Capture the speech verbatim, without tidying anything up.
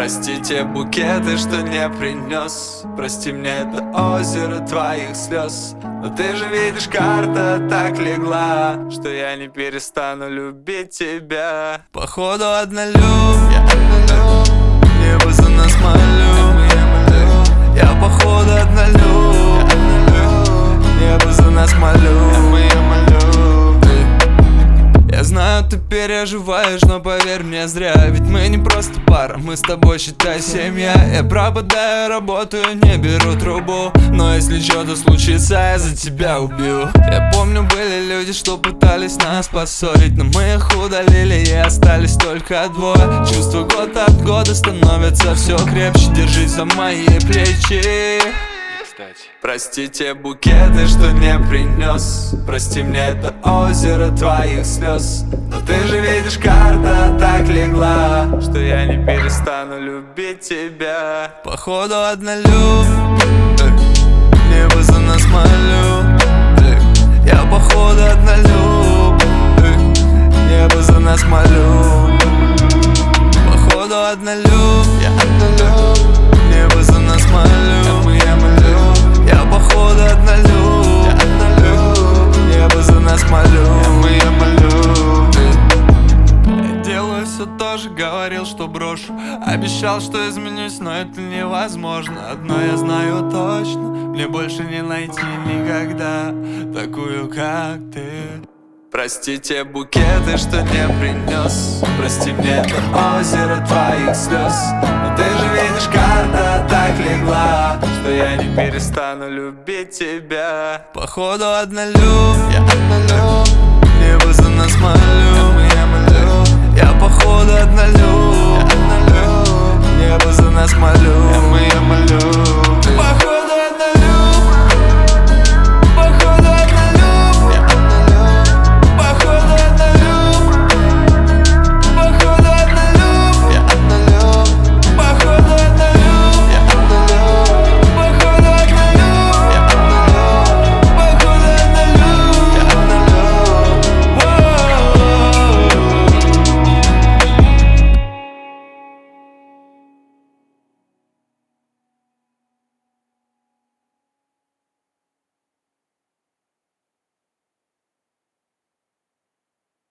Прости те букеты, что не принес. Прости мне это озеро твоих слез. Но ты же видишь, карта так легла, что я не перестану любить тебя. Походу однолюб, я однолюб. Небо за нас молю. Я походу однолюб, небо за нас молю. Я знаю, ты переживаешь, но поверь мне зря. Ведь мы не просто пара, мы с тобой, считай, семья. Я пропадаю, работаю, не беру трубу, но если что-то случится, я за тебя убью. Я помню, были люди, что пытались нас поссорить, но мы их удалили, и остались только двое. Чувства год от года становятся все крепче. Держись за мои плечи. Прости те букеты, что не принес. Прости мне это озеро твоих слез. Но ты же видишь, карта так легла, что я не перестану любить тебя. Походу однолюб, небо за нас молю. Я походу однолюб, небо за нас молю. Походу однолюб, я однолюб, небо за нас молю. Я походу однолюб, я однолюб, небо за нас молю. Я молю. Я делаю все то же, говорил, что брошу. Обещал, что изменюсь, но это невозможно. Одно я знаю точно, мне больше не найти никогда такую, как ты. Прости те букеты, что не принес. Прости мне это озеро твоих слез. Но ты же видишь, карта так легла, что я не перестану любить тебя. Походу однолюб, я однолюб. Небо за нас молю. Я походу однолюб, я однолюб. Небо за нас молю.